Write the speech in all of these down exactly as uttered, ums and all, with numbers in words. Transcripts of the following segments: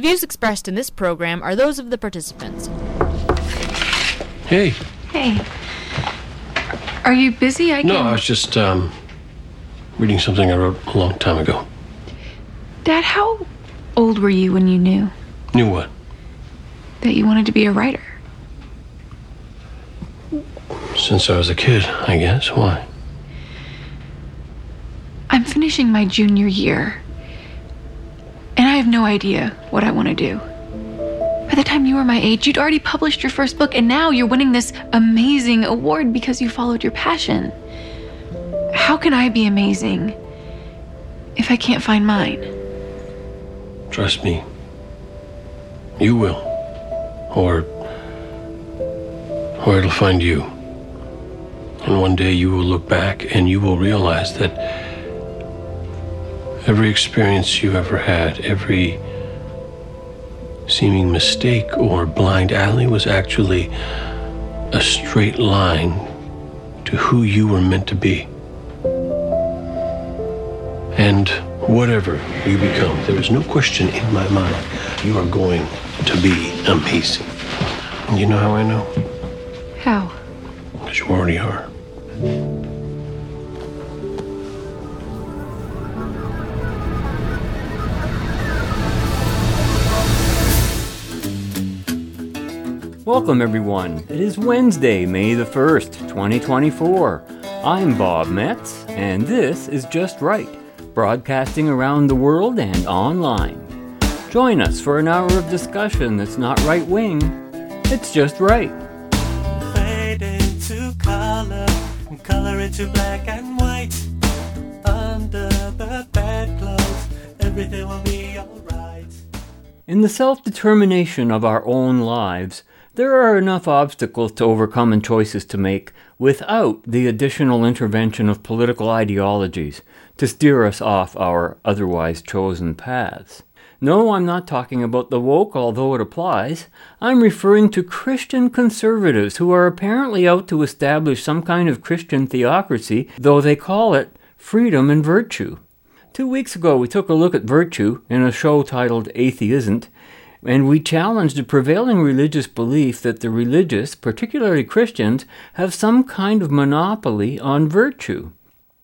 The views expressed in this program are those of the participants. Hey. Hey. Are you busy? I can... No, I was just, um, reading something I wrote a long time ago. Dad, how old were you when you knew? Knew what? That you wanted to be a writer. Since I was a kid, I guess. Why? I'm finishing my junior year, and I have no idea what I want to do. By the time you were my age, you'd already published your first book, and now you're winning this amazing award because you followed your passion. How can I be amazing if I can't find mine? Trust me. You will. Or... or it'll find you. And one day you will look back and you will realize that every experience you ever had, every seeming mistake or blind alley was actually a straight line to who you were meant to be. And whatever you become, there is no question in my mind, you are going to be amazing. And you know how I know? How? Because you already are. Welcome, everyone. It is Wednesday, May the first, twenty twenty-four. I'm Bob Metz, and this is Just Right, broadcasting around the world and online. Join us for an hour of discussion that's not right-wing, it's just right. Fade into color, and color into black and white. Under the bedclothes, everything will be alright. In the self-determination of our own lives, there are enough obstacles to overcome and choices to make without the additional intervention of political ideologies to steer us off our otherwise chosen paths. No, I'm not talking about the woke, although it applies. I'm referring to Christian conservatives who are apparently out to establish some kind of Christian theocracy, though they call it freedom and virtue. Two weeks ago, we took a look at virtue in a show titled Atheisn't, and we challenged the prevailing religious belief that the religious, particularly Christians, have some kind of monopoly on virtue.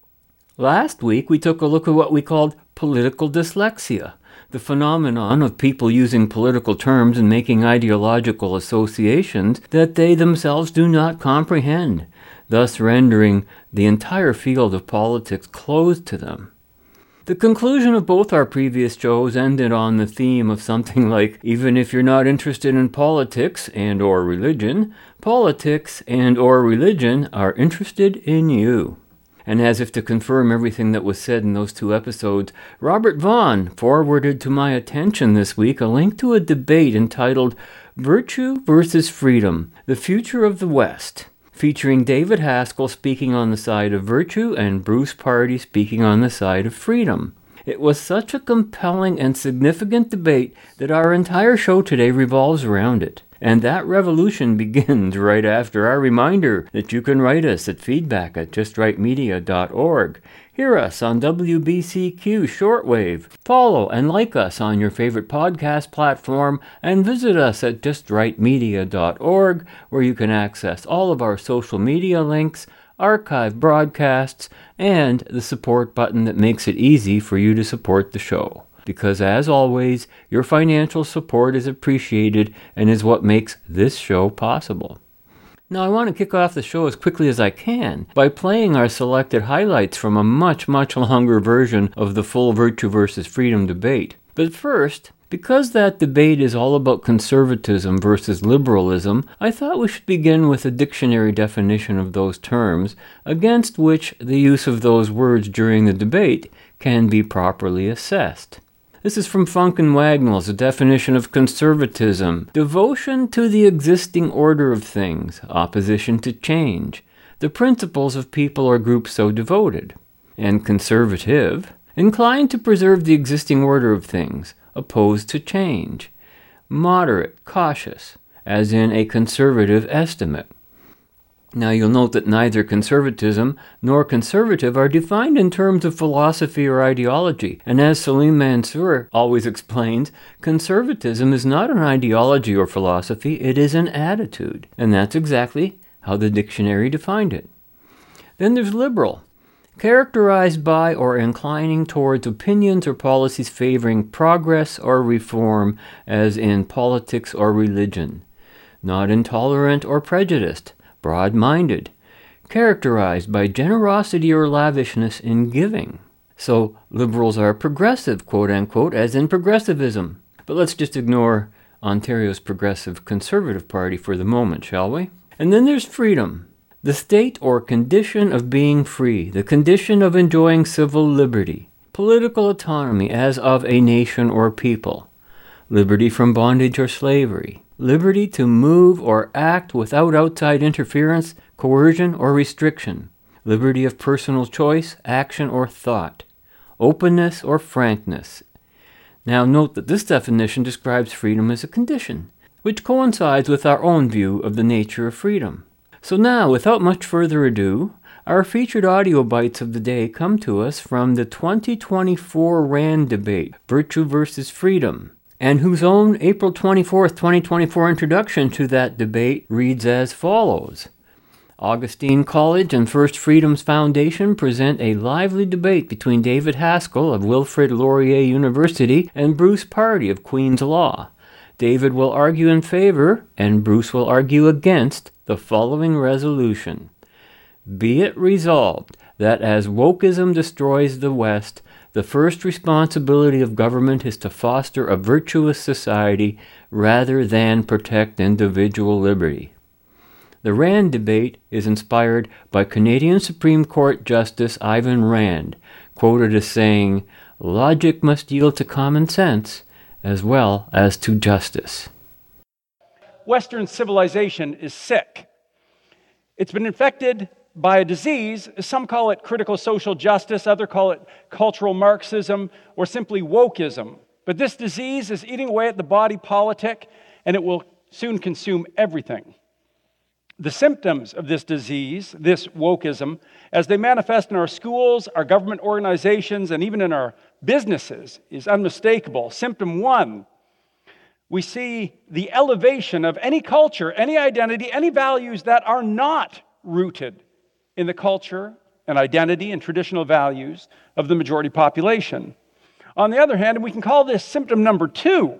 Last week, we took a look at what we called political dyslexia, the phenomenon of people using political terms and making ideological associations that they themselves do not comprehend, thus rendering the entire field of politics closed to them. The conclusion of both our previous shows ended on the theme of something like, even if you're not interested in politics and or religion, politics and or religion are interested in you. And as if to confirm everything that was said in those two episodes, Robert Vaughn forwarded to my attention this week a link to a debate entitled Virtue versus Freedom, the Future of the West, featuring David Haskell speaking on the side of virtue and Bruce Pardy speaking on the side of freedom. It was such a compelling and significant debate that our entire show today revolves around it. And that revolution begins right after our reminder that you can write us at feedback at just right media dot org. Hear us on W B C Q Shortwave. Follow and like us on your favorite podcast platform, and visit us at just right media dot org, where you can access all of our social media links, archive broadcasts, and the support button that makes it easy for you to support the show. Because as always, your financial support is appreciated and is what makes this show possible. Now, I want to kick off the show as quickly as I can by playing our selected highlights from a much, much longer version of the full Virtue versus Freedom debate. But first, because that debate is all about conservatism versus liberalism, I thought we should begin with a dictionary definition of those terms, against which the use of those words during the debate can be properly assessed. This is from Funk and Wagnalls, a definition of conservatism: devotion to the existing order of things, opposition to change, the principles of people or groups so devoted. And conservative, inclined to preserve the existing order of things, opposed to change. Moderate, cautious, as in a conservative estimate. Now you'll note that neither conservatism nor conservative are defined in terms of philosophy or ideology, and as Salim Mansur always explains, conservatism is not an ideology or philosophy, it is an attitude, and that's exactly how the dictionary defined it. Then there's liberal, characterized by or inclining towards opinions or policies favoring progress or reform, as in politics or religion. Not intolerant or prejudiced, broad-minded, characterized by generosity or lavishness in giving. So liberals are progressive, quote-unquote, as in progressivism. But let's just ignore Ontario's Progressive Conservative Party for the moment, shall we? And then there's freedom, the state or condition of being free, the condition of enjoying civil liberty, political autonomy as of a nation or people, liberty from bondage or slavery, liberty to move or act without outside interference, coercion, or restriction, liberty of personal choice, action, or thought, openness or frankness. Now note that this definition describes freedom as a condition, which coincides with our own view of the nature of freedom. So now, without much further ado, our featured audio bites of the day come to us from the twenty twenty-four RAND debate, Virtue versus Freedom, and whose own April twenty-fourth, twenty twenty-four introduction to that debate reads as follows. Augustine College and First Freedoms Foundation present a lively debate between David Haskell of Wilfrid Laurier University and Bruce Pardy of Queen's Law. David will argue in favor, and Bruce will argue against, the following resolution. Be it resolved that as wokeism destroys the West, the first responsibility of government is to foster a virtuous society rather than protect individual liberty. The RAND debate is inspired by Canadian Supreme Court Justice Ivan Rand, quoted as saying, "Logic must yield to common sense as well as to justice." Western civilization is sick. It's been infected by a disease. Some call it critical social justice, others call it cultural Marxism, or simply wokeism. But this disease is eating away at the body politic, and it will soon consume everything. The symptoms of this disease, this wokeism, as they manifest in our schools, our government organizations, and even in our businesses, is unmistakable. Symptom one, we see the elevation of any culture, any identity, any values that are not rooted in the culture and identity and traditional values of the majority population. On the other hand, and we can call this symptom number two,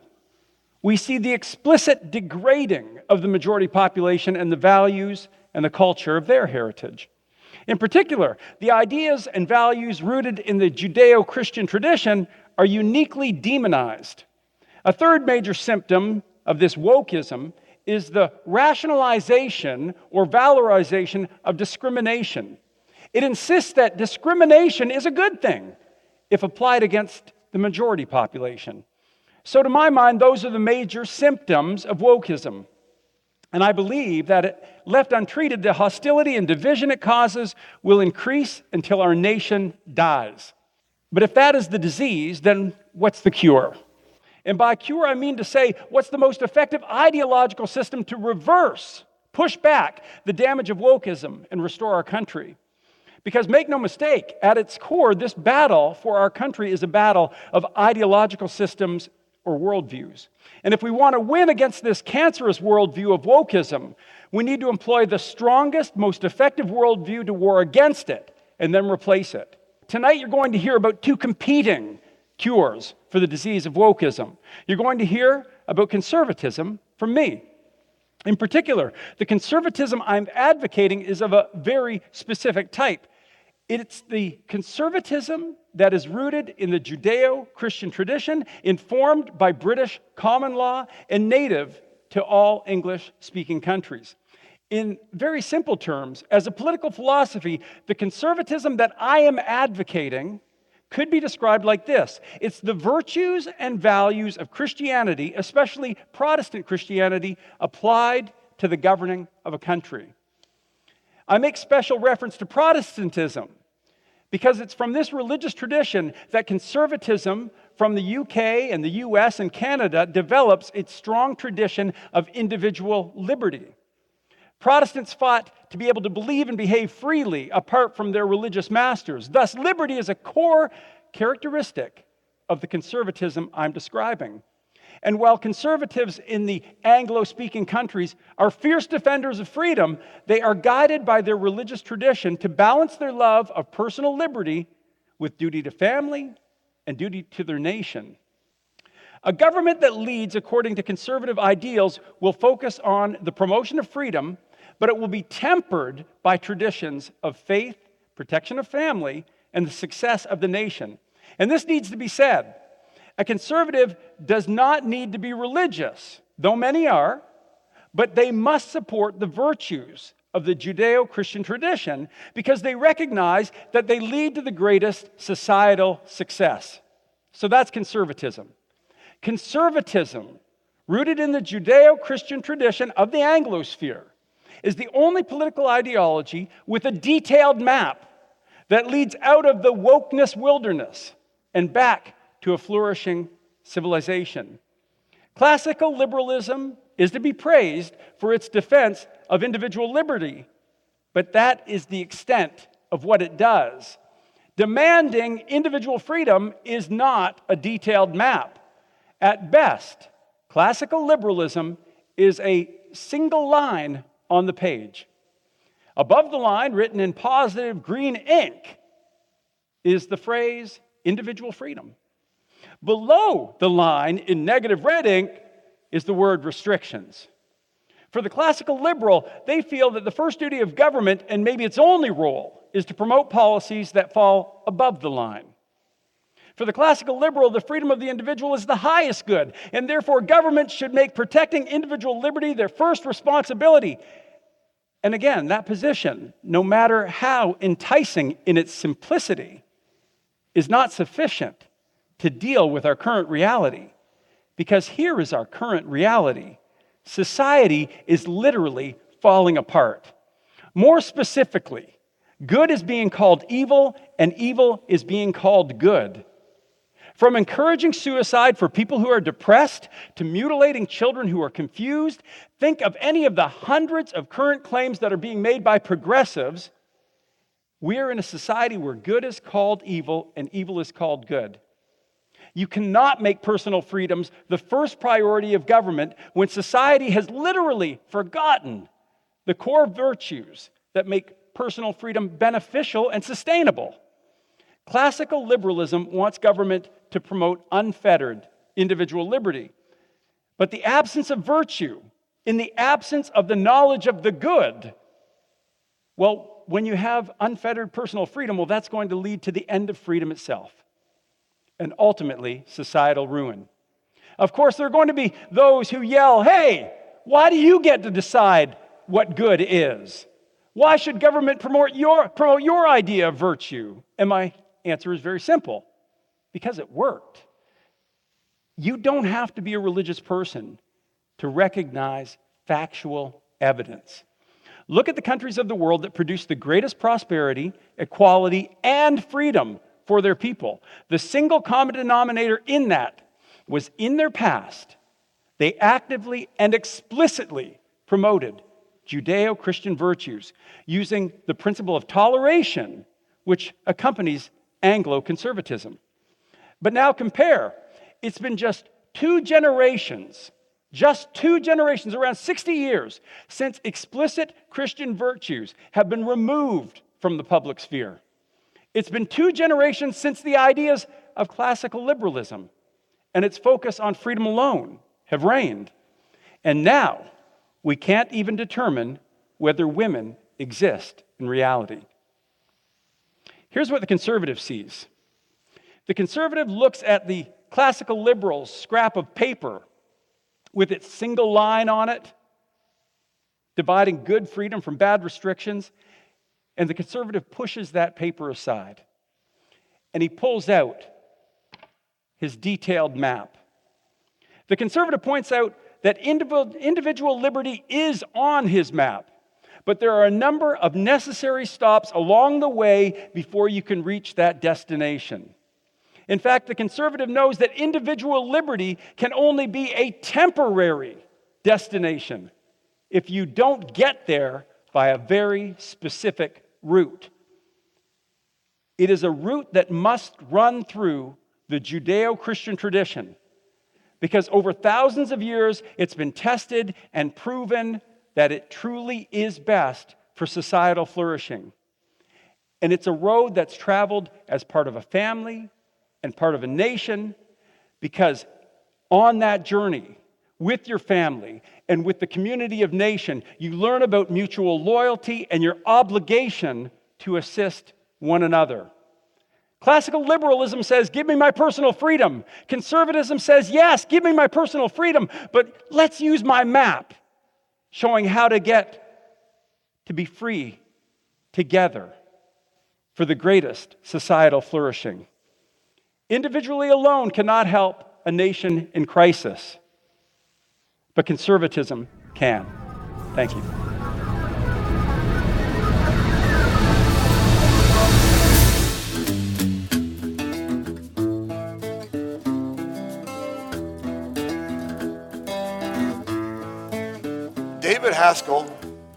we see the explicit degrading of the majority population and the values and the culture of their heritage. In particular, the ideas and values rooted in the Judeo-Christian tradition are uniquely demonized. A third major symptom of this wokeism is the rationalization or valorization of discrimination. It insists that discrimination is a good thing if applied against the majority population. So to my mind, those are the major symptoms of wokeism. And I believe that it, left untreated, the hostility and division it causes will increase until our nation dies. But if that is the disease, then what's the cure? And by cure, I mean to say, what's the most effective ideological system to reverse, push back the damage of wokeism and restore our country? Because make no mistake, at its core, this battle for our country is a battle of ideological systems or worldviews. And if we want to win against this cancerous worldview of wokeism, we need to employ the strongest, most effective worldview to war against it and then replace it. Tonight, you're going to hear about two competing cures for the disease of wokeism. You're going to hear about conservatism from me. In particular, the conservatism I'm advocating is of a very specific type. It's the conservatism that is rooted in the Judeo-Christian tradition, informed by British common law and native to all English-speaking countries. In very simple terms, as a political philosophy, the conservatism that I am advocating could be described like this. It's the virtues and values of Christianity, especially Protestant Christianity, applied to the governing of a country. I make special reference to Protestantism because it's from this religious tradition that conservatism from the U K and the U S and Canada develops its strong tradition of individual liberty. Protestants fought to be able to believe and behave freely apart from their religious masters. Thus, liberty is a core characteristic of the conservatism I'm describing. And while conservatives in the Anglo-speaking countries are fierce defenders of freedom, they are guided by their religious tradition to balance their love of personal liberty with duty to family and duty to their nation. A government that leads according to conservative ideals will focus on the promotion of freedom, but it will be tempered by traditions of faith, protection of family, and the success of the nation. And this needs to be said. A conservative does not need to be religious, though many are, but they must support the virtues of the Judeo-Christian tradition because they recognize that they lead to the greatest societal success. So that's conservatism. Conservatism, rooted in the Judeo-Christian tradition of the Anglosphere, is the only political ideology with a detailed map that leads out of the wokeness wilderness and back to a flourishing civilization. Classical liberalism is to be praised for its defense of individual liberty, but that is the extent of what it does. Demanding individual freedom is not a detailed map. At best, classical liberalism is a single line on the page. Above the line, written in positive green ink, is the phrase individual freedom. Below the line in negative red ink is the word restrictions. For the classical liberal, they feel that the first duty of government, and maybe its only role, is to promote policies that fall above the line. For the classical liberal, the freedom of the individual is the highest good, and therefore government should make protecting individual liberty their first responsibility. And again, that position, no matter how enticing in its simplicity, is not sufficient to deal with our current reality. Because here is our current reality. Society is literally falling apart. More specifically, good is being called evil, and evil is being called good. From encouraging suicide for people who are depressed to mutilating children who are confused, think of any of the hundreds of current claims that are being made by progressives. We are in a society where good is called evil and evil is called good. You cannot make personal freedoms the first priority of government when society has literally forgotten the core virtues that make personal freedom beneficial and sustainable. Classical liberalism wants government to promote unfettered individual liberty. But the absence of virtue, in the absence of the knowledge of the good, well, when you have unfettered personal freedom, well, that's going to lead to the end of freedom itself and ultimately societal ruin. Of course, there are going to be those who yell, "Hey, why do you get to decide what good is? Why should government promote your, promote your idea of virtue?" And my answer is very simple. Because it worked. You don't have to be a religious person to recognize factual evidence. Look at the countries of the world that produce the greatest prosperity, equality, and freedom for their people. The single common denominator in that was in their past, they actively and explicitly promoted Judeo-Christian virtues using the principle of toleration, which accompanies Anglo-conservatism. But now compare. It's been just two generations, just two generations, around sixty years, since explicit Christian virtues have been removed from the public sphere. It's been two generations since the ideas of classical liberalism and its focus on freedom alone have reigned. And now we can't even determine whether women exist in reality. Here's what the conservative sees. The conservative looks at the classical liberal's scrap of paper with its single line on it, dividing good freedom from bad restrictions, and the conservative pushes that paper aside. And he pulls out his detailed map. The conservative points out that individual liberty is on his map, but there are a number of necessary stops along the way before you can reach that destination. In fact, the conservative knows that individual liberty can only be a temporary destination if you don't get there by a very specific route. It is a route that must run through the Judeo-Christian tradition, because over thousands of years it's been tested and proven that it truly is best for societal flourishing. And it's a road that's traveled as part of a family and part of a nation, because on that journey, with your family and with the community of nation, you learn about mutual loyalty and your obligation to assist one another. Classical liberalism says, give me my personal freedom. Conservatism says, yes, give me my personal freedom, but let's use my map showing how to get to be free together for the greatest societal flourishing. Individually alone cannot help a nation in crisis, but conservatism can. Thank you. David Haskell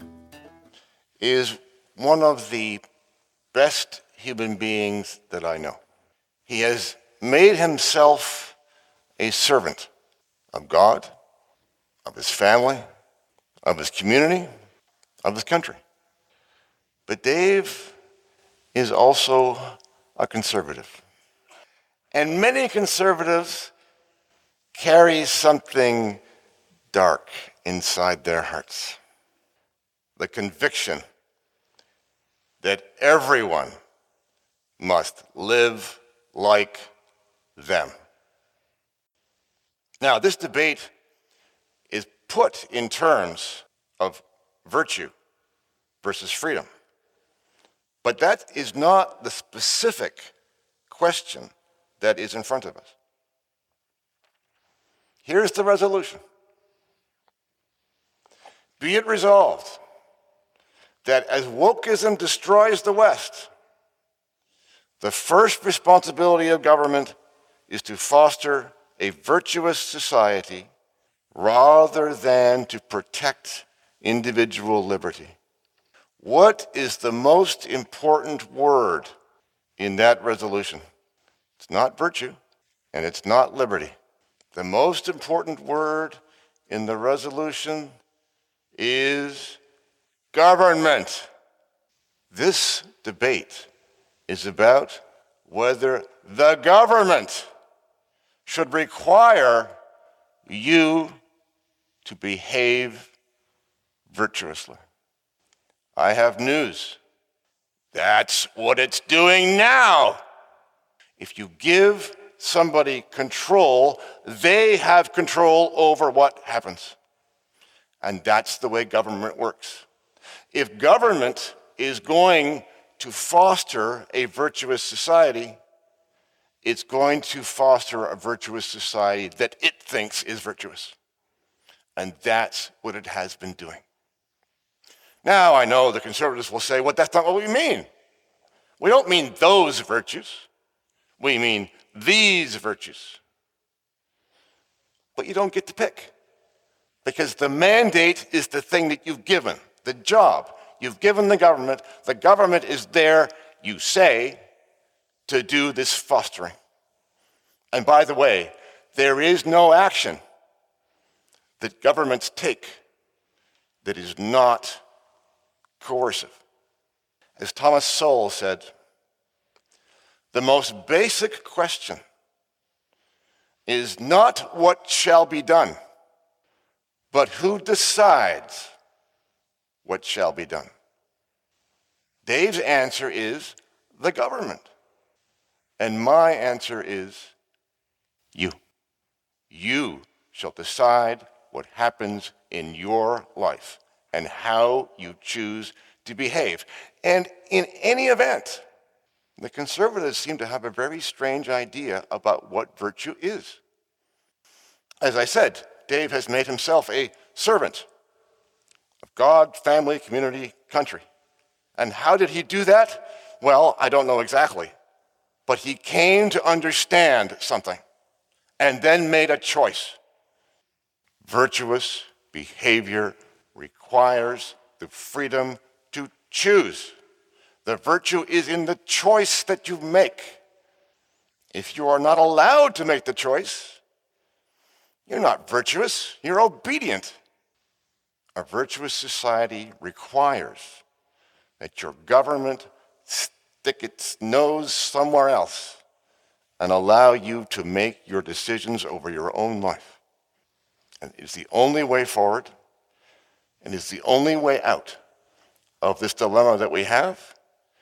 is one of the best human beings that I know. He has made himself a servant of God, of his family, of his community, of his country. But Dave is also a conservative. And many conservatives carry something dark inside their hearts. The conviction that everyone must live like them. Now, this debate is put in terms of virtue versus freedom. But that is not the specific question that is in front of us. Here's the resolution. Be it resolved that as wokeism destroys the West, the first responsibility of government is to foster a virtuous society rather than to protect individual liberty. What is the most important word in that resolution? It's not virtue, and it's not liberty. The most important word in the resolution is government. This debate is about whether the government should require you to behave virtuously. I have news. That's what it's doing now. If you give somebody control, they have control over what happens. And that's the way government works. If government is going to foster a virtuous society, it's going to foster a virtuous society that it thinks is virtuous. And that's what it has been doing. Now, I know the conservatives will say, well, that's not what we mean. We don't mean those virtues. We mean these virtues. But you don't get to pick, because the mandate is the thing that you've given, the job. You've given the government. The government is there, you say, to do this fostering. And by the way, there is no action that governments take that is not coercive. As Thomas Sowell said, the most basic question is not what shall be done, but who decides what shall be done. Dave's answer is the government. And my answer is you. You shall decide what happens in your life and how you choose to behave. And in any event, the conservatives seem to have a very strange idea about what virtue is. As I said, Dave has made himself a servant of God, family, community, country. And how did he do that? Well, I don't know exactly. But he came to understand something and then made a choice. Virtuous behavior requires the freedom to choose. The virtue is in the choice that you make. If you are not allowed to make the choice, you're not virtuous, you're obedient. A virtuous society requires that your government stick its nose somewhere else and allow you to make your decisions over your own life. And it's the only way forward, and it's the only way out of this dilemma that we have.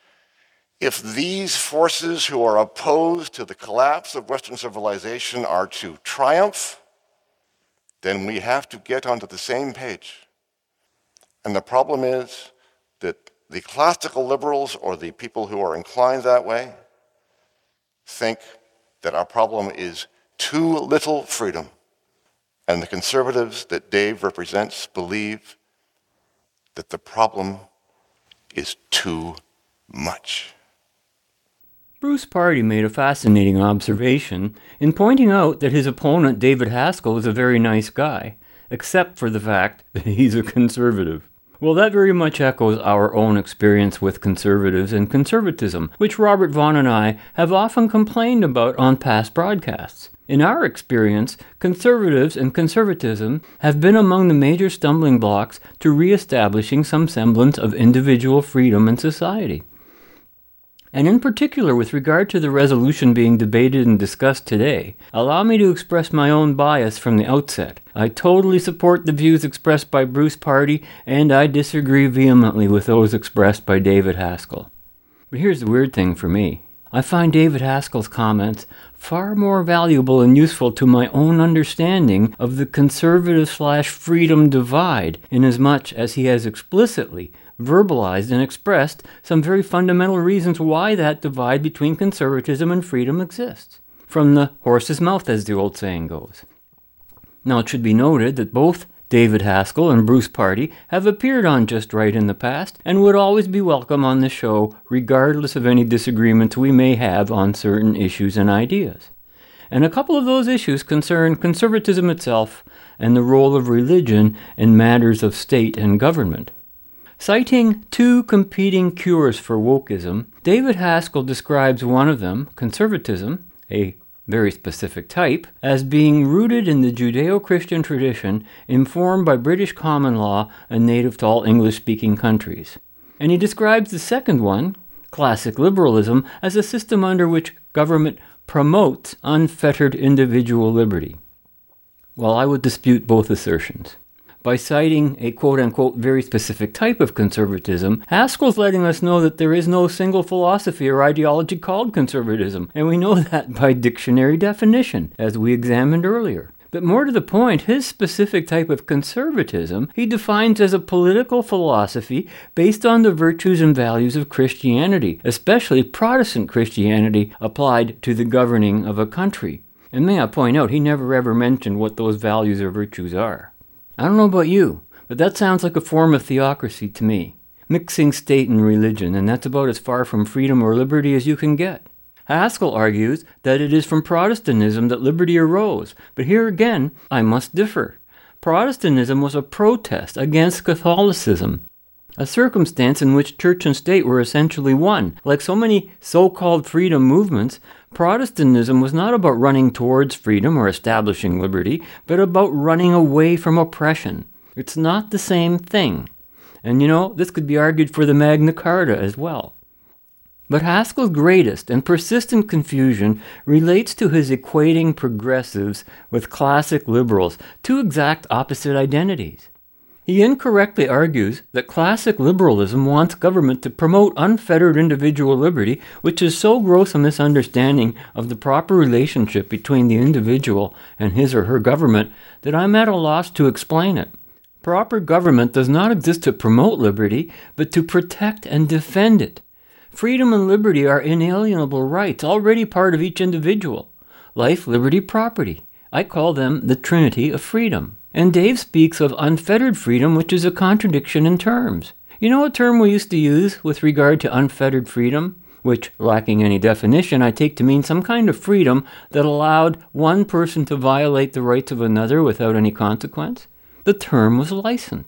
If these forces who are opposed to the collapse of Western civilization are to triumph, then we have to get onto the same page. And the problem is that the classical liberals, or the people who are inclined that way, think that our problem is too little freedom. And the conservatives that Dave represents believe that the problem is too much. Bruce Pardy made a fascinating observation in pointing out that his opponent, David Haskell, is a very nice guy, except for the fact that he's a conservative. Well, that very much echoes our own experience with conservatives and conservatism, which Robert Vaughn and I have often complained about on past broadcasts. In our experience, conservatives and conservatism have been among the major stumbling blocks to re-establishing some semblance of individual freedom in society. And in particular, with regard to the resolution being debated and discussed today, allow me to express my own bias from the outset. I totally support the views expressed by Bruce Pardy, and I disagree vehemently with those expressed by David Haskell. But here's the weird thing for me. I find David Haskell's comments far more valuable and useful to my own understanding of the conservative-slash-freedom divide, inasmuch as he has explicitly verbalized and expressed some very fundamental reasons why that divide between conservatism and freedom exists. From the horse's mouth, as the old saying goes. Now, it should be noted that both David Haskell and Bruce Pardy have appeared on Just Right in the past and would always be welcome on the show regardless of any disagreements we may have on certain issues and ideas. And a couple of those issues concern conservatism itself and the role of religion in matters of state and government. Citing two competing cures for wokeism, David Haskell describes one of them, conservatism, a very specific type, as being rooted in the Judeo-Christian tradition informed by British common law and native to all English-speaking countries. And he describes the second one, classic liberalism, as a system under which government promotes unfettered individual liberty. Well, I would dispute both assertions. By citing a quote-unquote very specific type of conservatism, Haskell's letting us know that there is no single philosophy or ideology called conservatism, and we know that by dictionary definition, as we examined earlier. But more to the point, his specific type of conservatism he defines as a political philosophy based on the virtues and values of Christianity, especially Protestant Christianity applied to the governing of a country. And may I point out, he never ever mentioned what those values or virtues are. I don't know about you, but that sounds like a form of theocracy to me. Mixing state and religion, and that's about as far from freedom or liberty as you can get. Haskell argues that it is from Protestantism that liberty arose, but here again, I must differ. Protestantism was a protest against Catholicism, a circumstance in which church and state were essentially one. Like so many so-called freedom movements, Protestantism was not about running towards freedom or establishing liberty, but about running away from oppression. It's not the same thing. And you know, this could be argued for the Magna Carta as well. But Haskell's greatest and persistent confusion relates to his equating progressives with classic liberals, two exact opposite identities. He incorrectly argues that classic liberalism wants government to promote unfettered individual liberty, which is so gross a misunderstanding of the proper relationship between the individual and his or her government that I'm at a loss to explain it. Proper government does not exist to promote liberty, but to protect and defend it. Freedom and liberty are inalienable rights, already part of each individual. Life, liberty, property. I call them the Trinity of freedom. And Dave speaks of unfettered freedom, which is a contradiction in terms. You know a term we used to use with regard to unfettered freedom, which, lacking any definition, I take to mean some kind of freedom that allowed one person to violate the rights of another without any consequence? The term was license.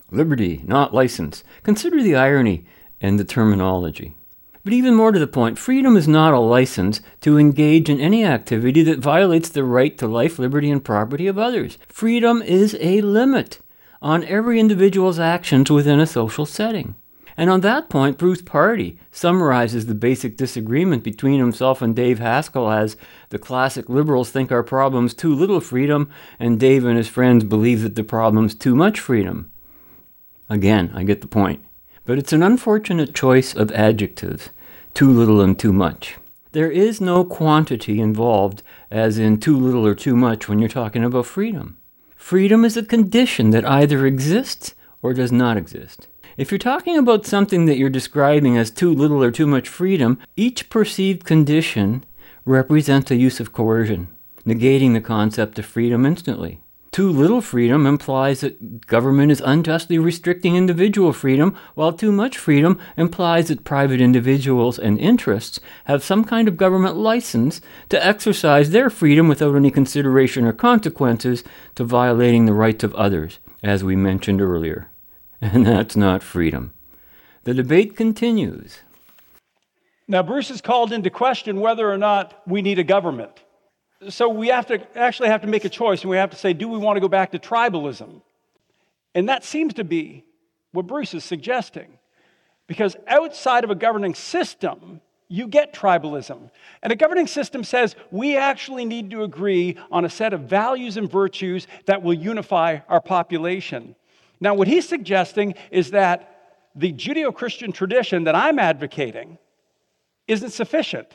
Liberty, not license. Consider the irony and the terminology. But even more to the point, freedom is not a license to engage in any activity that violates the right to life, liberty, and property of others. Freedom is a limit on every individual's actions within a social setting. And on that point, Bruce Pardy summarizes the basic disagreement between himself and Dave Haskell as the classic liberals think our problem's too little freedom, and Dave and his friends believe that the problem's too much freedom. Again, I get the point. But it's an unfortunate choice of adjectives, too little and too much. There is no quantity involved, as in too little or too much, when you're talking about freedom. Freedom is a condition that either exists or does not exist. If you're talking about something that you're describing as too little or too much freedom, each perceived condition represents a use of coercion, negating the concept of freedom instantly. Too little freedom implies that government is unjustly restricting individual freedom, while too much freedom implies that private individuals and interests have some kind of government license to exercise their freedom without any consideration or consequences to violating the rights of others, as we mentioned earlier. And that's not freedom. The debate continues. Now, Bruce has called into question whether or not we need a government. So we have to actually have to make a choice, and we have to say, do we want to go back to tribalism? And that seems to be what Bruce is suggesting. Because outside of a governing system, you get tribalism. And a governing system says we actually need to agree on a set of values and virtues that will unify our population. Now, what he's suggesting is that the Judeo-Christian tradition that I'm advocating isn't sufficient.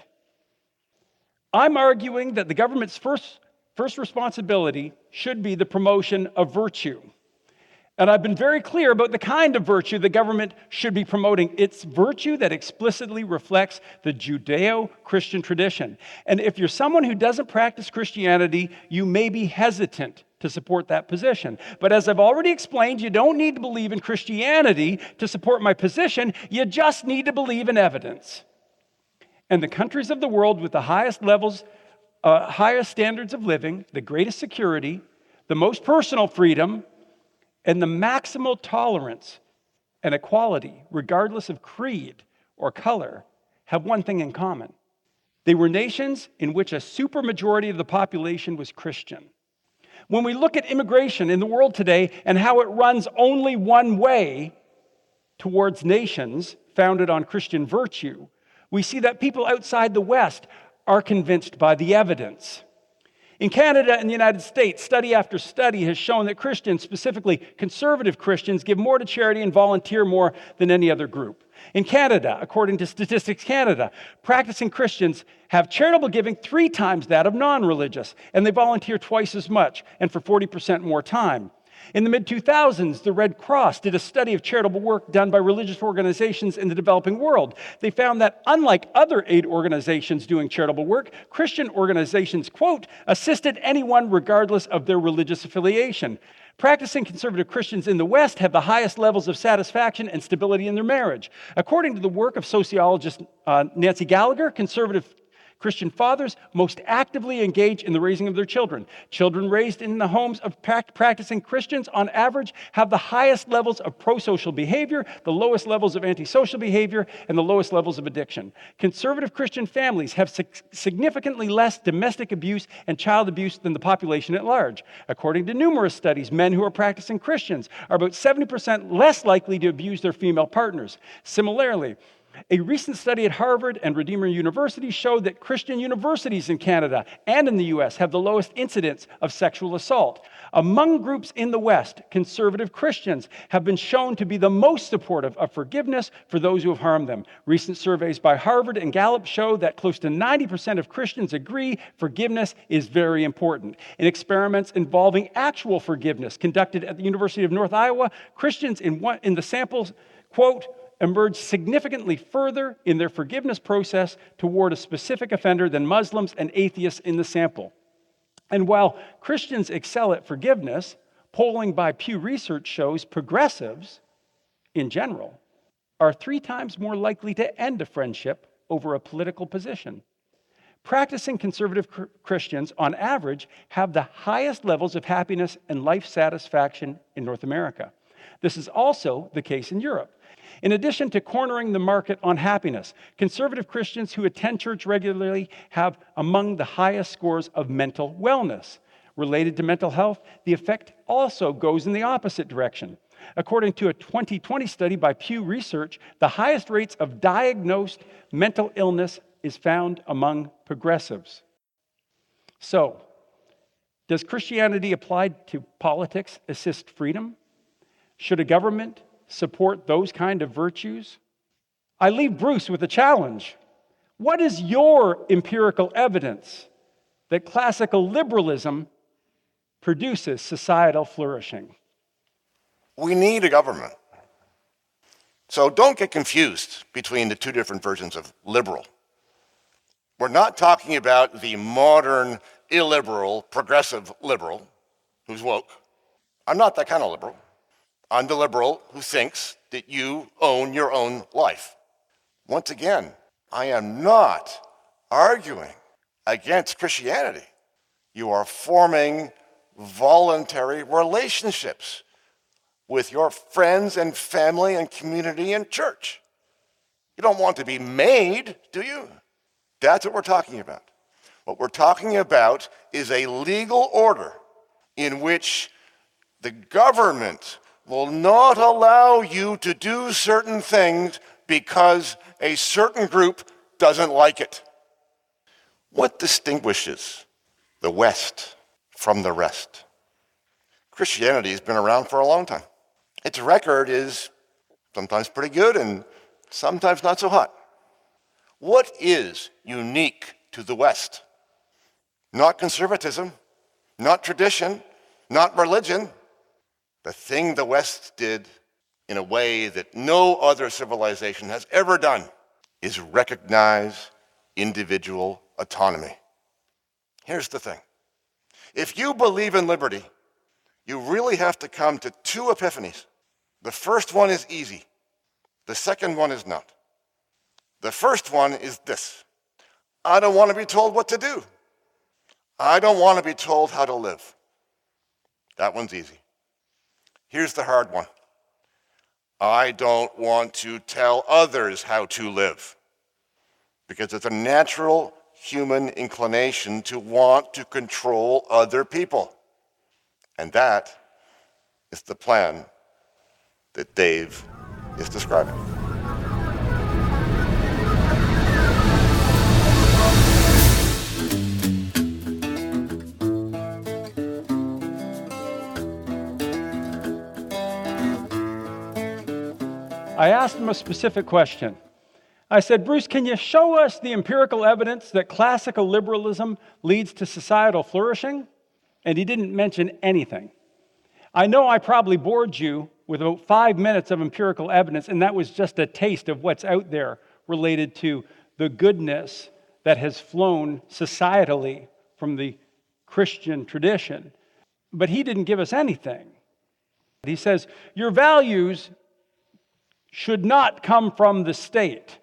I'm arguing that the government's first, first responsibility should be the promotion of virtue. And I've been very clear about the kind of virtue the government should be promoting. It's virtue that explicitly reflects the Judeo-Christian tradition. And if you're someone who doesn't practice Christianity, you may be hesitant to support that position. But as I've already explained, you don't need to believe in Christianity to support my position. You just need to believe in evidence. And the countries of the world with the highest levels, uh, highest standards of living, the greatest security, the most personal freedom, and the maximal tolerance and equality, regardless of creed or color, have one thing in common. They were nations in which a supermajority of the population was Christian. When we look at immigration in the world today and how it runs only one way towards nations founded on Christian virtue, we see that people outside the West are convinced by the evidence. In Canada and the United States, study after study has shown that Christians, specifically conservative Christians, give more to charity and volunteer more than any other group. In Canada, according to Statistics Canada, practicing Christians have charitable giving three times that of non-religious, and they volunteer twice as much and for forty percent more time. In the mid two thousands, the Red Cross did a study of charitable work done by religious organizations in the developing world. They found that unlike other aid organizations doing charitable work, Christian organizations, quote, assisted anyone regardless of their religious affiliation. Practicing conservative Christians in the West have the highest levels of satisfaction and stability in their marriage. According to the work of sociologist uh, Nancy Gallagher, conservative Christian fathers most actively engage in the raising of their children. Children raised in the homes of practicing Christians, on average, have the highest levels of pro-social behavior, the lowest levels of antisocial behavior, and the lowest levels of addiction. Conservative Christian families have significantly less domestic abuse and child abuse than the population at large. According to numerous studies, men who are practicing Christians are about seventy percent less likely to abuse their female partners. Similarly, a recent study at Harvard and Redeemer University showed that Christian universities in Canada and in the U S have the lowest incidence of sexual assault. Among groups in the West, conservative Christians have been shown to be the most supportive of forgiveness for those who have harmed them. Recent surveys by Harvard and Gallup show that close to ninety percent of Christians agree forgiveness is very important. In experiments involving actual forgiveness conducted at the University of North Iowa, Christians in, one, in the samples, quote, emerged significantly further in their forgiveness process toward a specific offender than Muslims and atheists in the sample. And while Christians excel at forgiveness, polling by Pew Research shows progressives, in general, are three times more likely to end a friendship over a political position. Practicing conservative Christians, on average, have the highest levels of happiness and life satisfaction in North America. This is also the case in Europe. In addition to cornering the market on happiness, conservative Christians who attend church regularly have among the highest scores of mental wellness. Related to mental health, the effect also goes in the opposite direction. According to a twenty twenty study by Pew Research, the highest rates of diagnosed mental illness is found among progressives. So, does Christianity applied to politics assist freedom? Should a government support those kind of virtues? I leave Bruce with a challenge. What is your empirical evidence that classical liberalism produces societal flourishing? We need a government. So don't get confused between the two different versions of liberal. We're not talking about the modern, illiberal, progressive liberal who's woke. I'm not that kind of liberal. I'm the liberal who thinks that you own your own life. Once again, I am not arguing against Christianity. You are forming voluntary relationships with your friends and family and community and church. You don't want to be made, do you? That's what we're talking about. What we're talking about is a legal order in which the government will not allow you to do certain things because a certain group doesn't like it. What distinguishes the West from the rest? Christianity has been around for a long time. Its record is sometimes pretty good and sometimes not so hot. What is unique to the West? Not conservatism, not tradition, not religion. The thing the West did in a way that no other civilization has ever done is recognize individual autonomy. Here's the thing. If you believe in liberty, you really have to come to two epiphanies. The first one is easy. The second one is not. The first one is this. I don't want to be told what to do. I don't want to be told how to live. That one's easy. Here's the hard one. I don't want to tell others how to live, because it's a natural human inclination to want to control other people. And that is the plan that Dave is describing. I asked him a specific question. I said, Bruce, can you show us the empirical evidence that classical liberalism leads to societal flourishing? And he didn't mention anything. I know I probably bored you with about five minutes of empirical evidence, and that was just a taste of what's out there related to the goodness that has flown societally from the Christian tradition. But he didn't give us anything. He says, your values should not come from the state.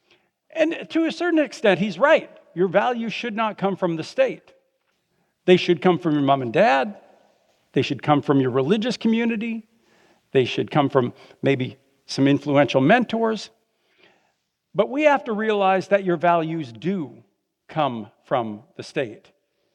And to a certain extent, he's right. Your values should not come from the state. They should come from your mom and dad. They should come from your religious community. They should come from maybe some influential mentors. But we have to realize that your values do come from the state.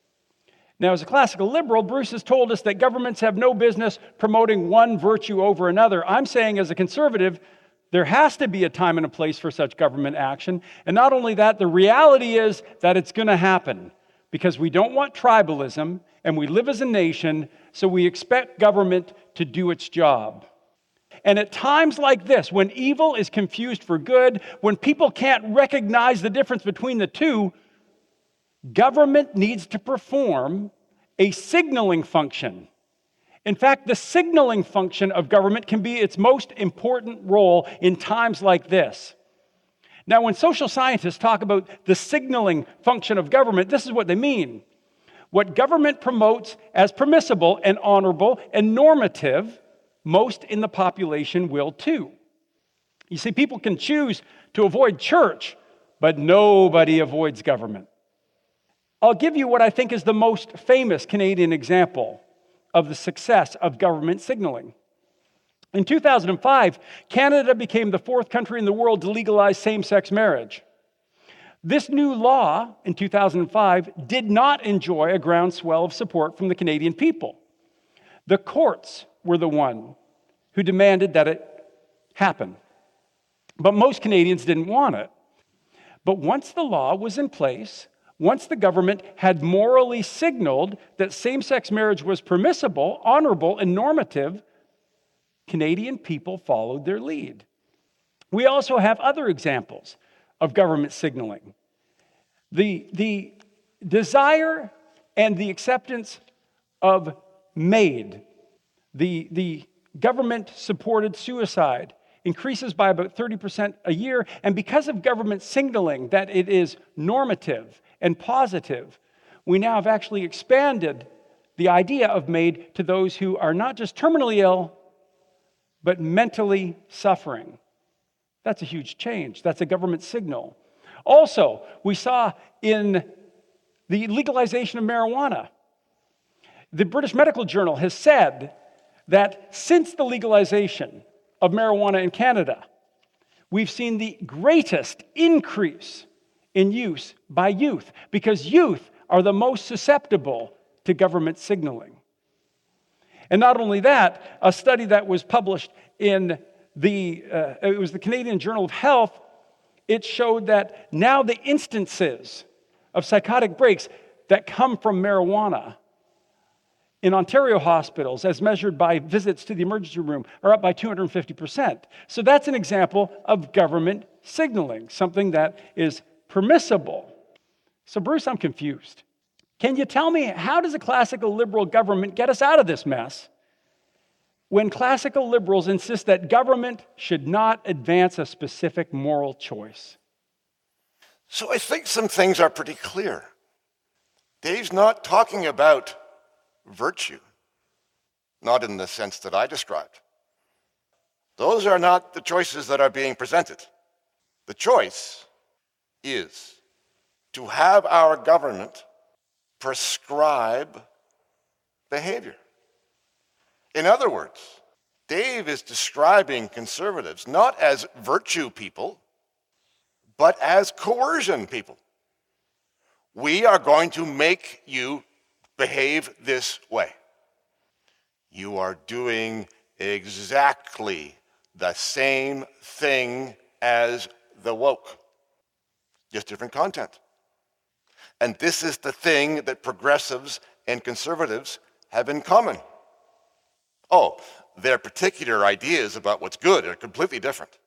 Now, as a classical liberal, Bruce has told us that governments have no business promoting one virtue over another. I'm saying, as a conservative, there has to be a time and a place for such government action. And not only that, the reality is that it's going to happen because we don't want tribalism and we live as a nation, so we expect government to do its job. And at times like this, when evil is confused for good, when people can't recognize the difference between the two, government needs to perform a signaling function. In fact, the signaling function of government can be its most important role in times like this. Now, when social scientists talk about the signaling function of government, this is what they mean. What government promotes as permissible and honorable and normative, most in the population will too. You see, people can choose to avoid church, but nobody avoids government. I'll give you what I think is the most famous Canadian example of the success of government signaling. In two thousand five, Canada became the fourth country in the world to legalize same-sex marriage. This new law in two thousand five did not enjoy a groundswell of support from the Canadian people. The courts were the one who demanded that it happen. But most Canadians didn't want it. But once the law was in place, once the government had morally signaled that same-sex marriage was permissible, honorable, and normative, Canadian people followed their lead. We also have other examples of government signaling. The, the desire and the acceptance of MAID, the, the government-supported suicide, increases by about thirty percent a year, and because of government signaling that it is normative and positive, we now have actually expanded the idea of MAID to those who are not just terminally ill, but mentally suffering. That's a huge change. That's a government signal. Also, we saw in the legalization of marijuana, the British Medical Journal has said that since the legalization of marijuana in Canada, we've seen the greatest increase in use by youth, because youth are the most susceptible to government signaling. And not only that, a study that was published in the, uh, it was the Canadian Journal of Health, it showed that now the instances of psychotic breaks that come from marijuana in Ontario hospitals, as measured by visits to the emergency room, are up by two hundred fifty percent. So that's an example of government signaling, something that is permissible. So Bruce, I'm confused. Can you tell me, how does a classical liberal government get us out of this mess when classical liberals insist that government should not advance a specific moral choice? So I think some things are pretty clear. Dave's not talking about virtue, not in the sense that I described. Those are not the choices that are being presented. The choice is to have our government prescribe behavior. In other words, Dave is describing conservatives not as virtue people, but as coercion people. We are going to make you behave this way. You are doing exactly the same thing as the woke, just different content. And this is the thing that progressives and conservatives have in common. Oh, their particular ideas about what's good are completely different.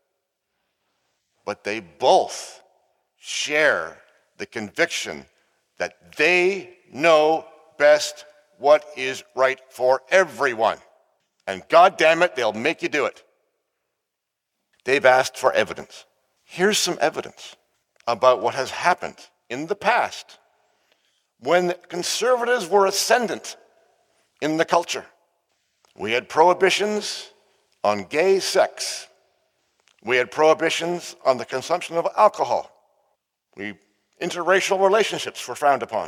But they both share the conviction that they know best what is right for everyone. And God damn it, they'll make you do it. They've asked for evidence. Here's some evidence about what has happened in the past when conservatives were ascendant in the culture. We had prohibitions on gay sex. We had prohibitions on the consumption of alcohol. We, interracial relationships were frowned upon.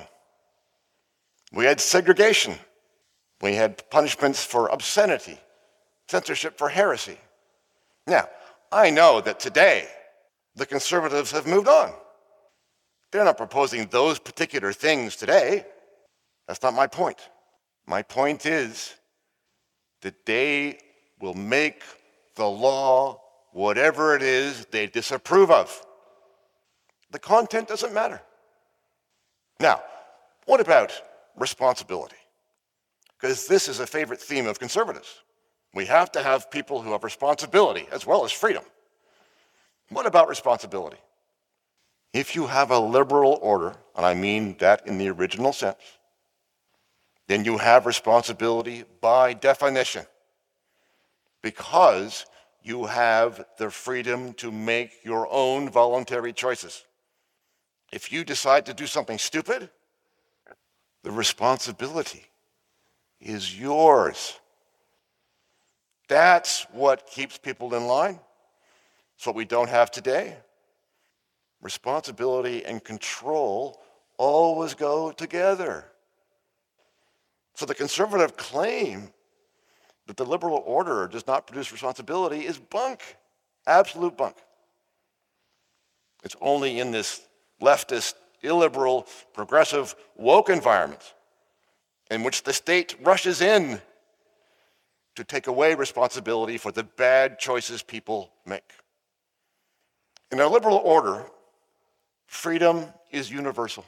We had segregation. We had punishments for obscenity, censorship for heresy. Now, I know that today the conservatives have moved on. They're not proposing those particular things today. That's not my point. My point is that they will make the law whatever it is they disapprove of. The content doesn't matter. Now, what about responsibility? Because this is a favorite theme of conservatives. We have to have people who have responsibility as well as freedom. What about responsibility? If you have a liberal order, and I mean that in the original sense, then you have responsibility by definition, because you have the freedom to make your own voluntary choices. If you decide to do something stupid, the responsibility is yours. That's what keeps people in line. It's what we don't have today. Responsibility and control always go together. So the conservative claim that the liberal order does not produce responsibility is bunk, absolute bunk. It's only in this leftist, illiberal, progressive, woke environment in which the state rushes in to take away responsibility for the bad choices people make. In a liberal order, freedom is universal.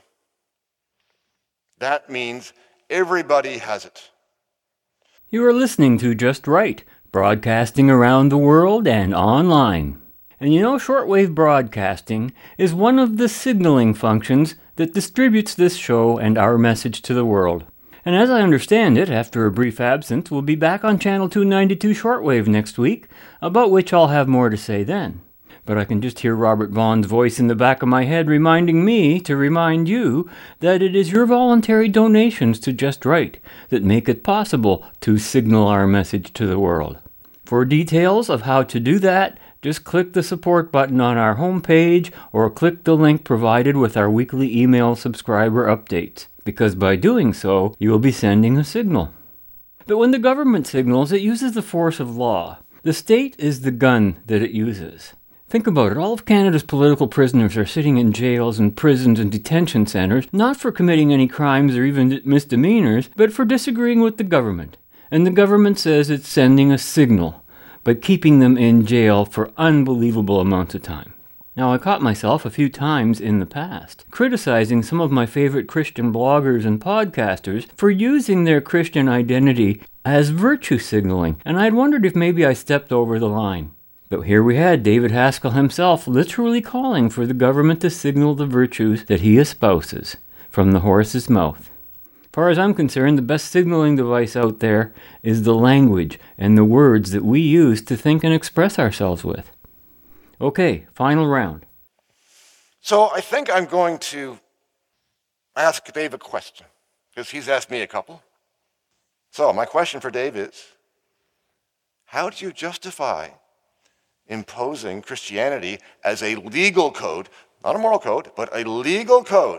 That means everybody has it. You are listening to Just Right, broadcasting around the world and online. And you know, shortwave broadcasting is one of the signaling functions that distributes this show and our message to the world. And as I understand it, after a brief absence, we'll be back on Channel two ninety-two shortwave next week, about which I'll have more to say then. But I can just hear Robert Vaughn's voice in the back of my head reminding me to remind you that it is your voluntary donations to Just Right that make it possible to signal our message to the world. For details of how to do that, just click the support button on our homepage or click the link provided with our weekly email subscriber updates, because by doing so, you will be sending a signal. But when the government signals, it uses the force of law. The state is the gun that it uses. Think about it. All of Canada's political prisoners are sitting in jails and prisons and detention centres, not for committing any crimes or even misdemeanors, but for disagreeing with the government. And the government says it's sending a signal by keeping them in jail for unbelievable amounts of time. Now, I caught myself a few times in the past criticizing some of my favorite Christian bloggers and podcasters for using their Christian identity as virtue signaling, and I'd wondered if maybe I stepped over the line. But here we had David Haskell himself literally calling for the government to signal the virtues that he espouses from the horse's mouth. As far as I'm concerned, the best signaling device out there is the language and the words that we use to think and express ourselves with. Okay, final round. So I think I'm going to ask Dave a question, because he's asked me a couple. So my question for Dave is, how do you justify imposing Christianity as a legal code, not a moral code, but a legal code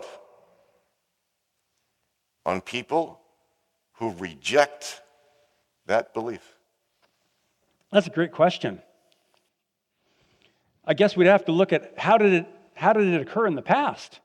on people who reject that belief? That's a great question. I guess we'd have to look at how did it how did it occur in the past?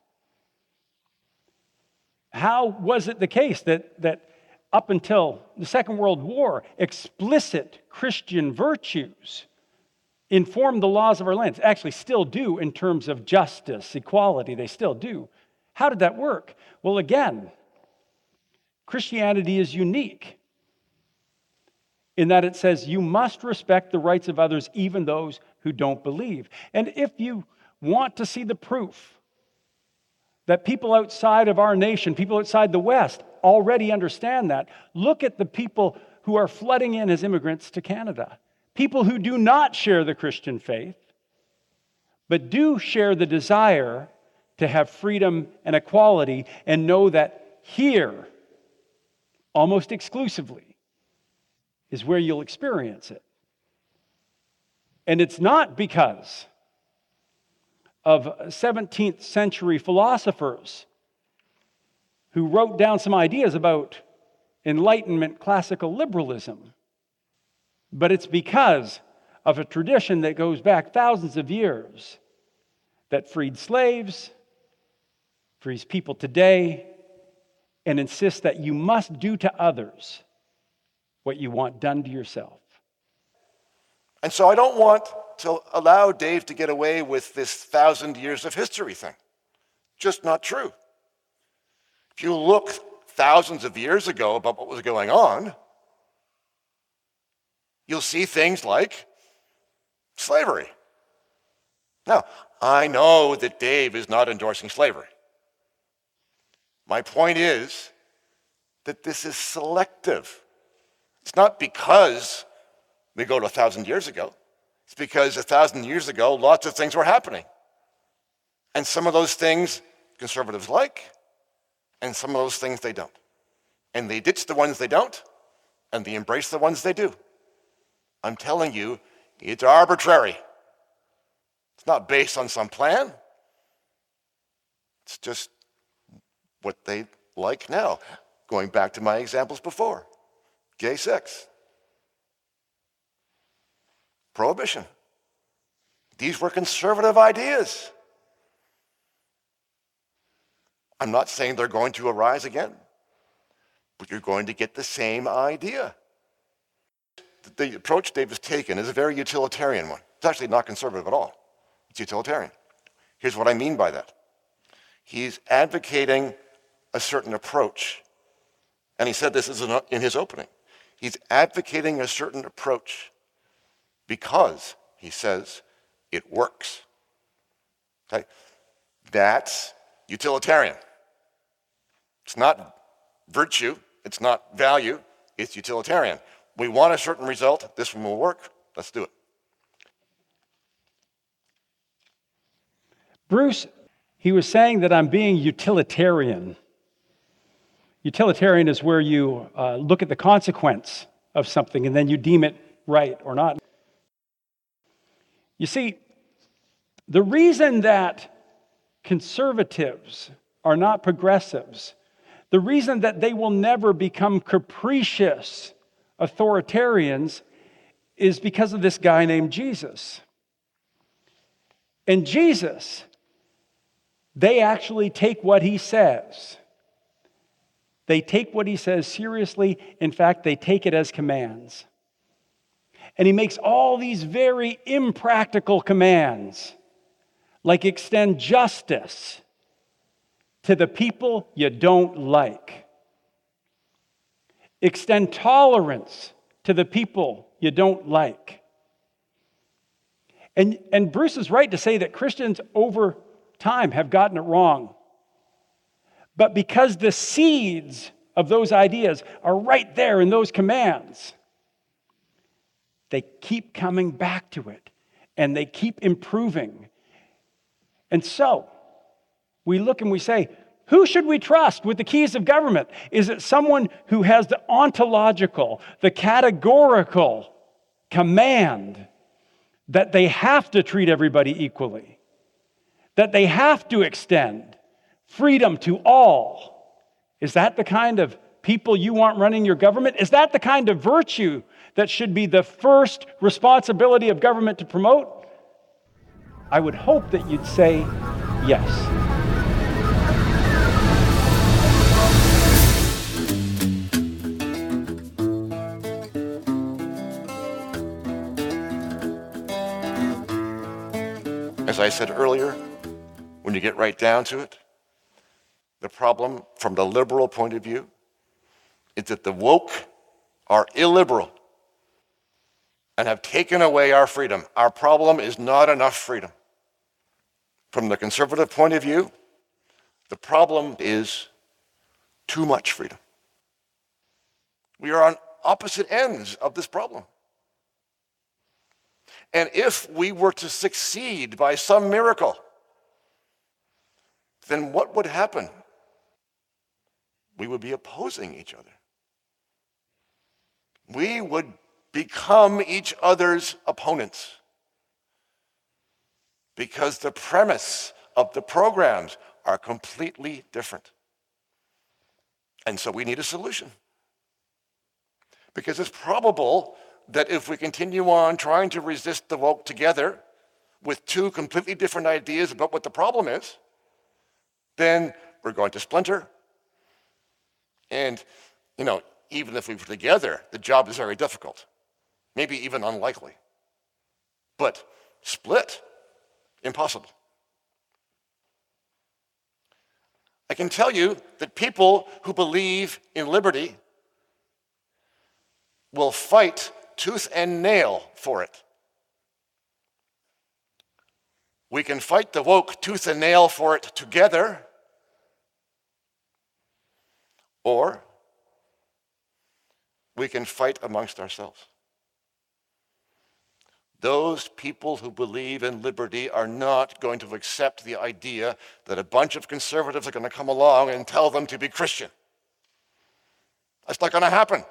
How was it the case that that up until the Second World War, explicit Christian virtues informed the laws of our land? Actually still do in terms of justice, equality, they still do. How did that work? Well, again, Christianity is unique in that it says you must respect the rights of others, even those who don't believe. And if you want to see the proof that people outside of our nation, people outside the West, already understand that, look at the people who are flooding in as immigrants to Canada. People who do not share the Christian faith, but do share the desire to have freedom and equality and know that here, almost exclusively, is where you'll experience it. And it's not because of seventeenth century philosophers who wrote down some ideas about Enlightenment classical liberalism, but it's because of a tradition that goes back thousands of years that freed slaves, frees people today, and insists that you must do to others what you want done to yourself. And so I don't want to allow Dave to get away with this thousand years of history thing. Just not true. If you look thousands of years ago about what was going on, you'll see things like slavery. Now, I know that Dave is not endorsing slavery. My point is that this is selective. It's not because we go to a thousand years ago. It's because a thousand years ago, lots of things were happening. And some of those things conservatives like, and some of those things they don't. And they ditch the ones they don't, and they embrace the ones they do. I'm telling you, it's arbitrary. It's not based on some plan. It's just what they like now. Going back to my examples before. Gay sex. prohibition. These were conservative ideas. I'm not saying they're going to arise again, but you're going to get the same idea. The approach Dave has taken is a very utilitarian one. It's actually not conservative at all. It's utilitarian. Here's what I mean by that. He's advocating a certain approach. And he said this in his opening. He's advocating a certain approach because, he says, it works. Okay? That's utilitarian. It's not virtue, it's not value, it's utilitarian. We want a certain result, this one will work, let's do it. Bruce, he was saying that I'm being utilitarian. Utilitarian is where you uh, look at the consequence of something and then you deem it right or not. You see, the reason that conservatives are not progressives, the reason that they will never become capricious authoritarians is because of this guy named Jesus. And Jesus, they actually take what he says. They take what he says seriously. In fact, they take it as commands. And he makes all these very impractical commands, like extend justice to the people you don't like. Extend tolerance to the people you don't like. And, and Bruce is right to say that Christians over time have gotten it wrong. But because the seeds of those ideas are right there in those commands, they keep coming back to it and they keep improving. And so we look and we say, who should we trust with the keys of government? Is it someone who has the ontological, the categorical command that they have to treat everybody equally, that they have to extend freedom to all? Is that the kind of people you want running your government? Is that the kind of virtue that should be the first responsibility of government to promote? I would hope that you'd say yes. As I said earlier, when you get right down to it, the problem from the liberal point of view is that the woke are illiberal and have taken away our freedom. Our problem is not enough freedom. From the conservative point of view, the problem is too much freedom. We are on opposite ends of this problem. And if we were to succeed by some miracle, then what would happen? We would be opposing each other. We would become each other's opponents because the premise of the programs are completely different. And so we need a solution. Because it's probable that if we continue on trying to resist the woke together with two completely different ideas about what the problem is, then we're going to splinter. And, you know, even if we were together, the job is very difficult, maybe even unlikely. But split, impossible. I can tell you that people who believe in liberty will fight tooth and nail for it. We can fight the woke tooth and nail for it together, or we can fight amongst ourselves. Those people who believe in liberty are not going to accept the idea that a bunch of conservatives are going to come along and tell them to be Christian. That's not going to happen.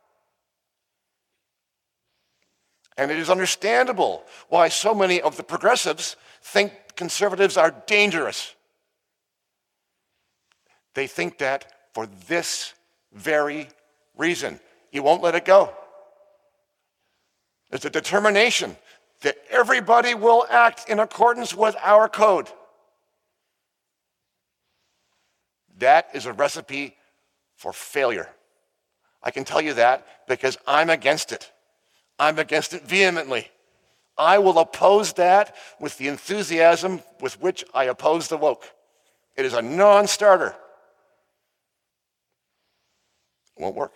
And it is understandable why so many of the progressives think conservatives are dangerous. They think that for this very reason. You won't let it go. There's a determination that everybody will act in accordance with our code. That is a recipe for failure. I can tell you that because I'm against it. I'm against it vehemently. I will oppose that with the enthusiasm with which I oppose the woke. It is a non-starter. It won't work.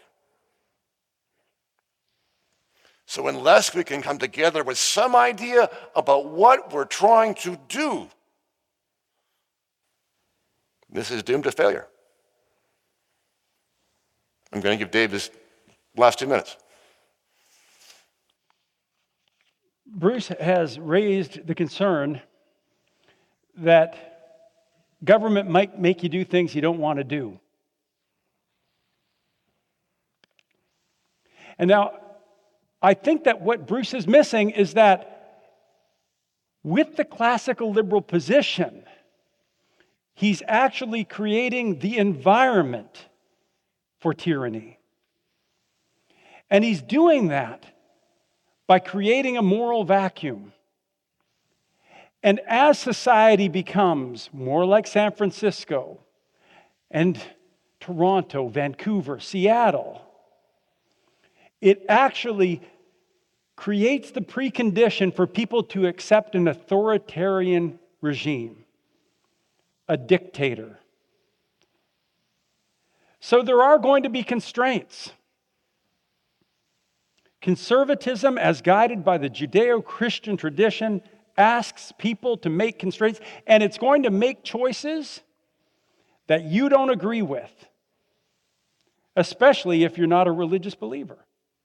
So unless we can come together with some idea about what we're trying to do, this is doomed to failure. I'm going to give Dave his last two minutes. Bruce has raised the concern that government might make you do things you don't want to do. And now, I think that what Bruce is missing is that with the classical liberal position, he's actually creating the environment for tyranny. And he's doing that by creating a moral vacuum. And as society becomes more like San Francisco and Toronto, Vancouver, Seattle, it actually creates the precondition for people to accept an authoritarian regime, a dictator. So there are going to be constraints. Conservatism, as guided by the Judeo-Christian tradition, asks people to make constraints, and it's going to make choices that you don't agree with, especially if you're not a religious believer.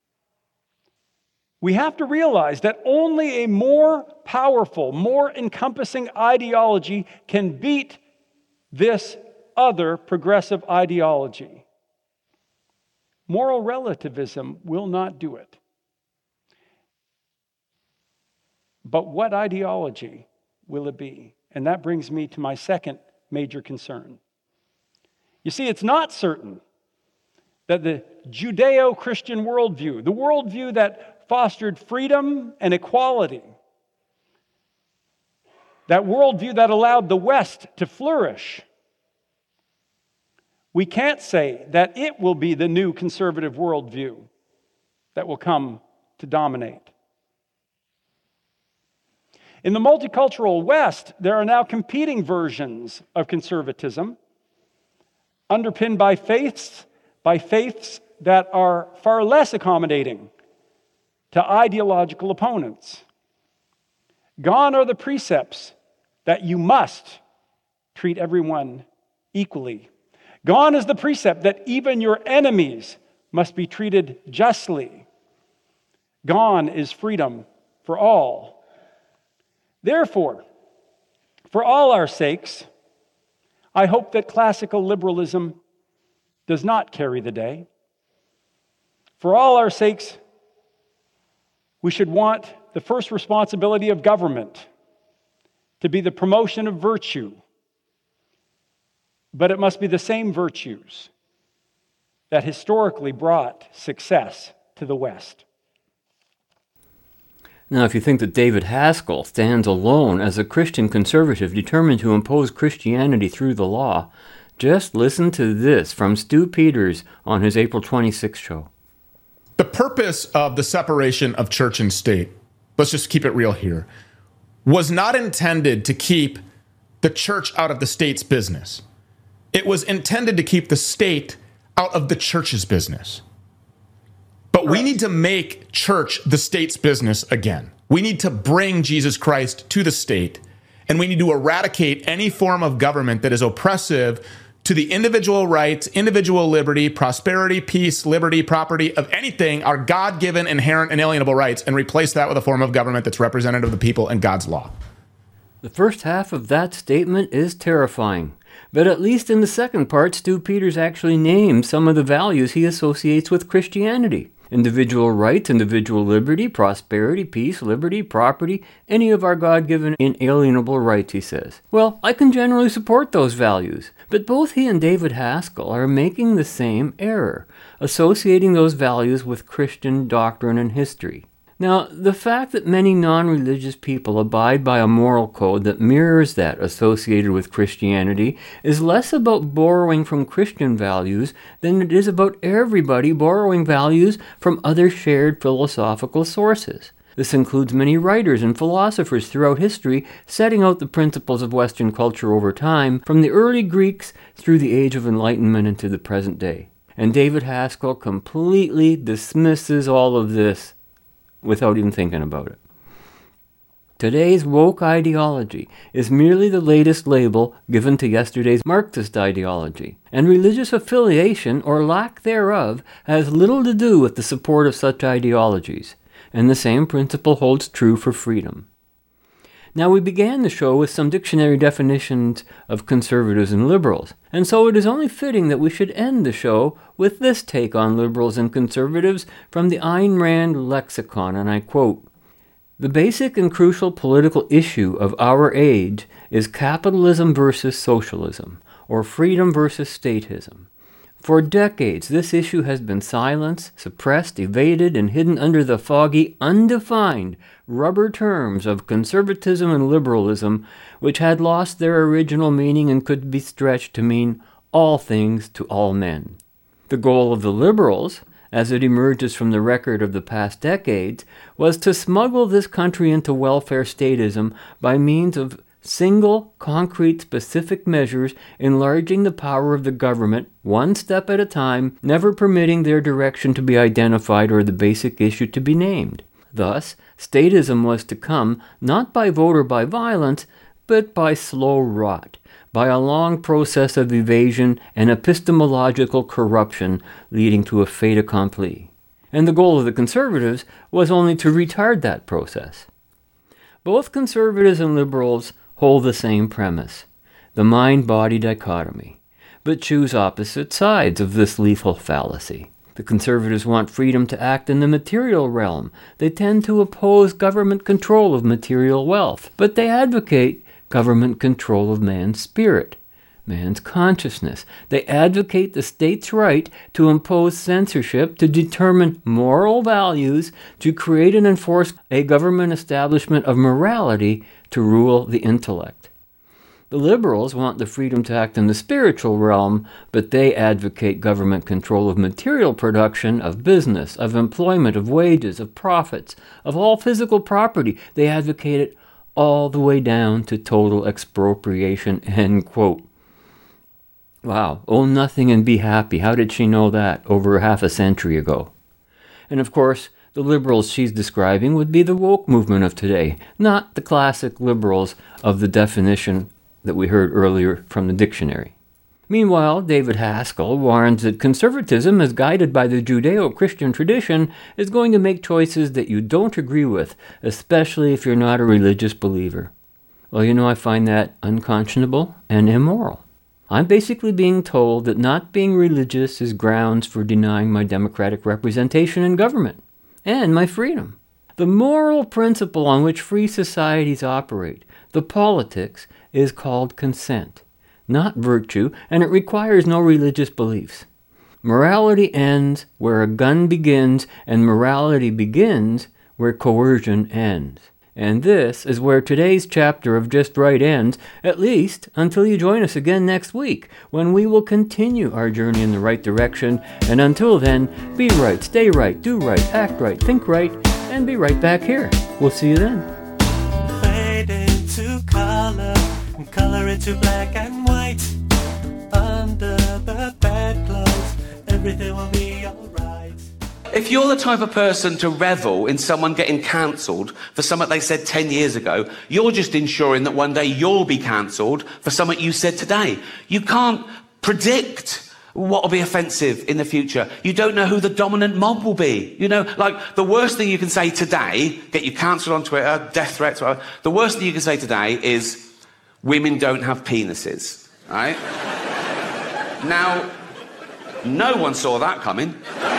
We have to realize that only a more powerful, more encompassing ideology can beat this other progressive ideology. Moral relativism will not do it. But what ideology will it be? And that brings me to my second major concern. You see, it's not certain that the Judeo-Christian worldview, the worldview that fostered freedom and equality, that worldview that allowed the West to flourish, we can't say that it will be the new conservative worldview that will come to dominate. In the multicultural West, there are now competing versions of conservatism, underpinned by faiths, by faiths that are far less accommodating to ideological opponents. Gone are the precepts that you must treat everyone equally. Gone is the precept that even your enemies must be treated justly. Gone is freedom for all. Therefore, for all our sakes, I hope that classical liberalism does not carry the day. For all our sakes, we should want the first responsibility of government to be the promotion of virtue, but it must be the same virtues that historically brought success to the West. Now, if you think that David Haskell stands alone as a Christian conservative determined to impose Christianity through the law, just listen to this from Stu Peters on his April twenty-sixth show. The purpose of the separation of church and state, let's just keep it real here, was not intended to keep the church out of the state's business. It was intended to keep the state out of the church's business. But we need to make church the state's business again. We need to bring Jesus Christ to the state, and we need to eradicate any form of government that is oppressive to the individual rights, individual liberty, prosperity, peace, liberty, property of anything, our God-given, inherent, inalienable rights, and replace that with a form of government that's representative of the people and God's law. The first half of that statement is terrifying. But at least in the second part, Stu Peters actually names some of the values he associates with Christianity. Individual rights, individual liberty, prosperity, peace, liberty, property, any of our God-given inalienable rights, he says. Well, I can generally support those values, but both he and David Haskell are making the same error, associating those values with Christian doctrine and history. Now, the fact that many non-religious people abide by a moral code that mirrors that associated with Christianity is less about borrowing from Christian values than it is about everybody borrowing values from other shared philosophical sources. This includes many writers and philosophers throughout history setting out the principles of Western culture over time, from the early Greeks through the Age of Enlightenment into the present day. And David Haskell completely dismisses all of this without even thinking about it. Today's woke ideology is merely the latest label given to yesterday's Marxist ideology, and religious affiliation, or lack thereof, has little to do with the support of such ideologies, and the same principle holds true for freedom. Now, we began the show with some dictionary definitions of conservatives and liberals, and so it is only fitting that we should end the show with this take on liberals and conservatives from the Ayn Rand lexicon, and I quote, "The basic and crucial political issue of our age is capitalism versus socialism, or freedom versus statism. For decades, this issue has been silenced, suppressed, evaded, and hidden under the foggy, undefined, rubber terms of conservatism and liberalism, which had lost their original meaning and could be stretched to mean all things to all men. The goal of the liberals, as it emerges from the record of the past decades, was to smuggle this country into welfare statism by means of single, concrete, specific measures enlarging the power of the government one step at a time, never permitting their direction to be identified or the basic issue to be named. Thus, statism was to come not by vote or by violence, but by slow rot, by a long process of evasion and epistemological corruption leading to a fait accompli. And the goal of the conservatives was only to retard that process. Both conservatives and liberals hold the same premise, the mind-body dichotomy, but choose opposite sides of this lethal fallacy. The conservatives want freedom to act in the material realm. They tend to oppose government control of material wealth, but they advocate government control of man's spirit, man's consciousness. They advocate the state's right to impose censorship, to determine moral values, to create and enforce a government establishment of morality to rule the intellect. The liberals want the freedom to act in the spiritual realm, but they advocate government control of material production, of business, of employment, of wages, of profits, of all physical property. They advocate it all the way down to total expropriation, end quote. Wow, own nothing and be happy. How did she know that over half a century ago? And of course, the liberals she's describing would be the woke movement of today, not the classic liberals of the definition that we heard earlier from the dictionary. Meanwhile, David Haskell warns that conservatism, as guided by the Judeo-Christian tradition, is going to make choices that you don't agree with, especially if you're not a religious believer. Well, you know, I find that unconscionable and immoral. I'm basically being told that not being religious is grounds for denying my democratic representation in government and my freedom. The moral principle on which free societies operate, the politics, is called consent, not virtue, and it requires no religious beliefs. Morality ends where a gun begins, and morality begins where coercion ends. And this is where today's chapter of Just Right ends, at least until you join us again next week, when we will continue our journey in the right direction. And until then, be right, stay right, do right, act right, think right, and be right back here. We'll see you then. Fade into color, and color into black and white. Under the bedclothes, everything will be alright. If you're the type of person to revel in someone getting cancelled for something they said ten years ago, you're just ensuring that one day you'll be cancelled for something you said today. You can't predict what will be offensive in the future. You don't know who the dominant mob will be. You know, like the worst thing you can say today, get you cancelled on Twitter, death threats, whatever. The worst thing you can say today is women don't have penises, right? Now, no one saw that coming.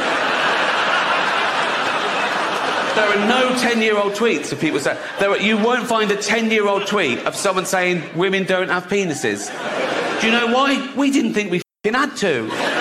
There are no ten-year-old tweets of people saying... There are, you won't find a ten-year-old tweet of someone saying women don't have penises. Do you know why? We didn't think we f***ing had to.